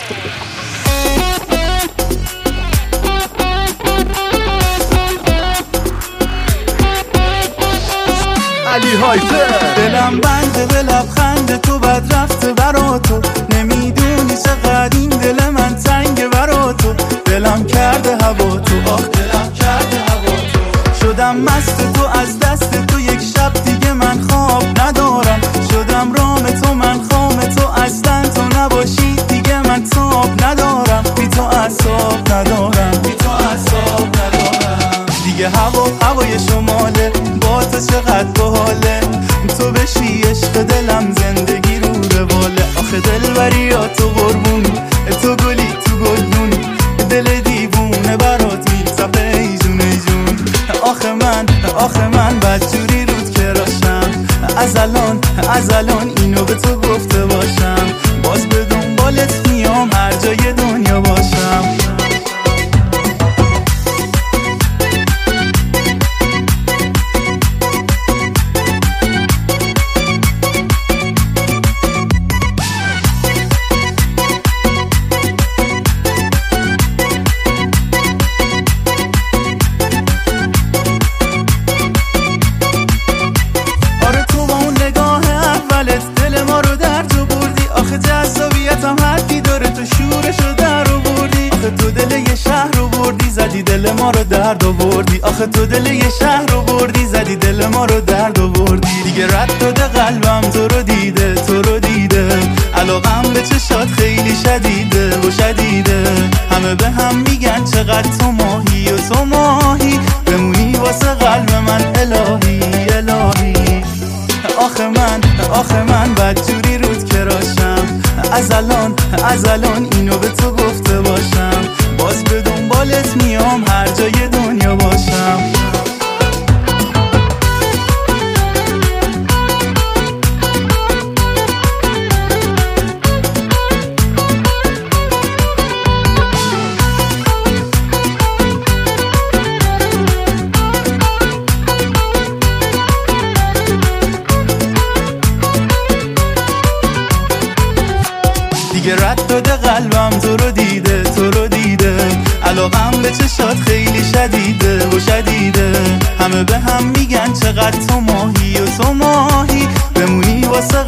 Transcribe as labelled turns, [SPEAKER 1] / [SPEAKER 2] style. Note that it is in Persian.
[SPEAKER 1] علی هایپر.
[SPEAKER 2] دلم بنده به لبخند تو بد رفته برا تو، نمیدونی چقدر این دل من تنگه برا تو. دلم کرده هوا تو، آخ دلم کرده هوا تو. شدم مست تو از دست تو، یک شب دیگه من خواب ندارم. شدم رام تو، من خام تو، اصلا تو نباشی دیگه من تاب ندارم. بی تو اعصاب ندارم، بی تو اعصاب ندارم. دیگه هوای شماله، با تو چقدر باحاله. تو بشی عشق دلم، زندگی رو رواله. آخه دلبری ها تو قربونی، تو گلی تو گلدونی. دل دیوونه برات میتپه ای جون ای جون. آخه من بدجوری رود که راشم. از الان اینو به تو گفته باشم. باز به دنبالت میام هر جای دنیا باشم. جذابیتم حدی داره، تو شورشو در آوردی. آخه تو دل یه شهر رو بردی، زدی دل ما رو درد آوردی. آخه تو دل یه شهر رو بردی، زدی دل ما رو درد آوردی. دیگه رد داده قلبم تو رو دیده، تو رو دیده. علاقم به چشات خیلی شدیده و شدیده. همه به هم میگن چقدر تو ماهی و تو ماهی. بمونی واسه قلب من الهی الهی. آخه من بدجوری رود که راشم. از الان اینو به تو گفته باشم. باز به دنبالت میام هر جای دنیا باشم. دیگه رد داده قلبم تو رو دیده، تو رو دیده. علاقم به چشات خیلی شدیده و شدیده. همه به هم میگن چقدر تو ماهی و تو ماهی. بمونی واسه